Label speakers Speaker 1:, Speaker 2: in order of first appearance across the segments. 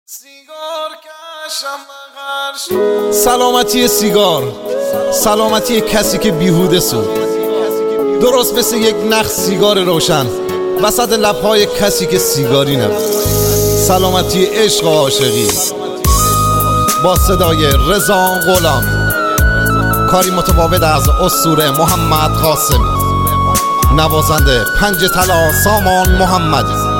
Speaker 1: سلامتی سیگار، سلامتی کسی که بیهوده سود، درست مثل یک نخ سیگار روشن وسط لبهای کسی که سیگاری نبود. سلامتی عشق و عاشقی با صدای رضا غلامی، کاری متفاوت از اسطوره محمد قاسمی، نوازنده پنج طلا سامان محمدی.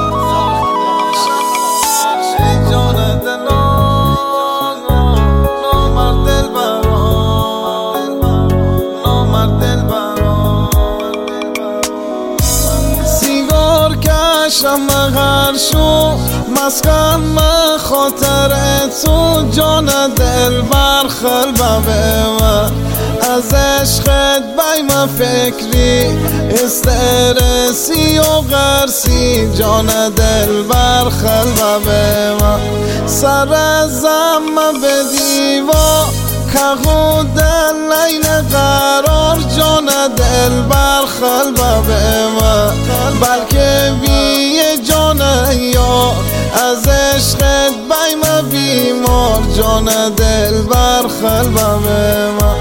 Speaker 1: مغر شو مسکن خاطر تو جان دل بر خلبه من از عشقت بای من فکری استرسی و غرسی جان دل بر خلبه من سر ازم به دیوا که دل نیل قرار جان دل بر خلبه من بلکه بی جان یار از عشقت بای من بیمار جان دل بر خلبه من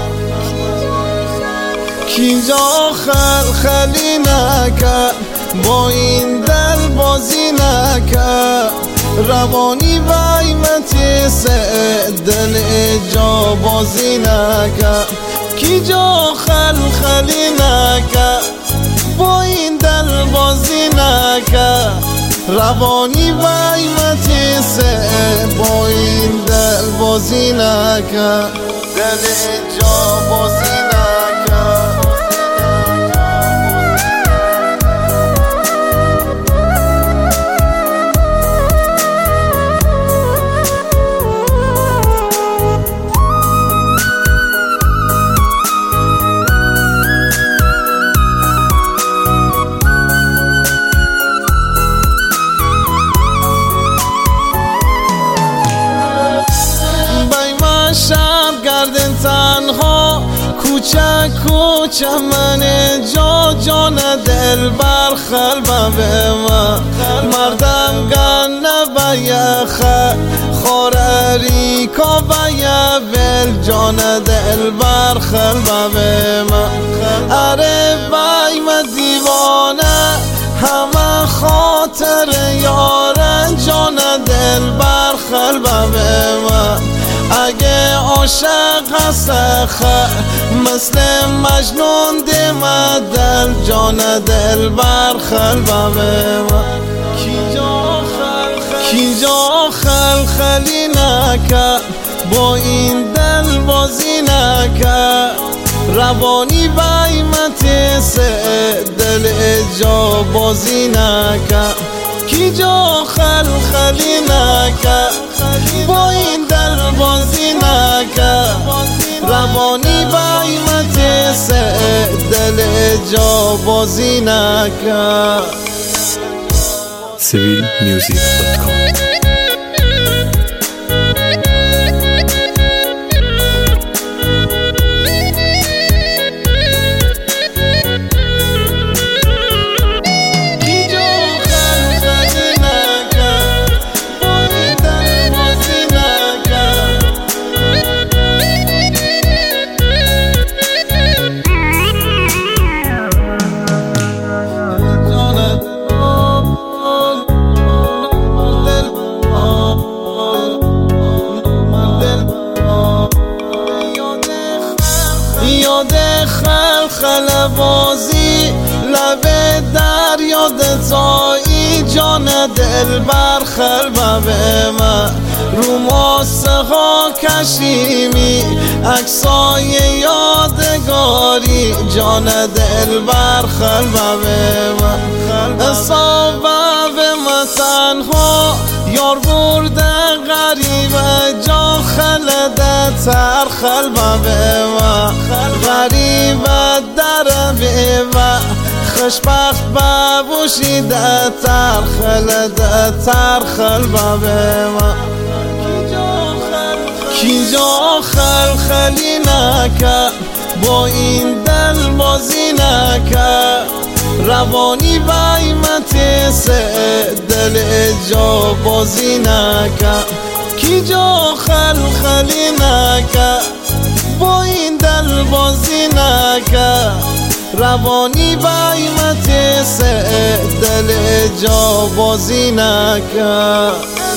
Speaker 1: کی جا خلی نکرد با این دل بازی نکرد روانی بای من تیسه دل جا بازی نکرد کی جا خلی نکرد با این دل بازی نکرد روانی بای من تیسه با این دل بازی نکرد دل جا بازی نکرد. شب گردن تنها کوچه من جا جان دل بر خلبه من مردم گنه بیخه خورری کا بیول جان دل بر خلبه من اره بای من دیوانه همه خاطر یارن جان دل بر خلبه من اگه عاشق هست مثل مجنون دم دل جان دل بر خلبه من کی جا خلی نکرد با این دل بازی نکرد روانی بای من تیسه دل جا بازی نکرد کی جا خلی نکرد با این دل بازی نکرد روانی بای من تیسه دل جا بازی نکرد.
Speaker 2: civilmusic.com
Speaker 1: یاد خل بازی لب در یاد تایی جان دل بر خلبه من رو ماسه ها کشیمی عکسای یادگاری جان دل بر خلبه من اصابه من تنها یار برده غریبه جا خلده تر خلبه من غریبه در بیوه خوشبخت ببوشیده تر خلده تر خلبه من کی جا خلی نکرد با این دل بازی نکرد روانی بای من تیسه دل جا بازی نکرد کی جا خلخلی نکرد با این دل بازی نکرد روانی قیمت سه دل جا بازی نکرد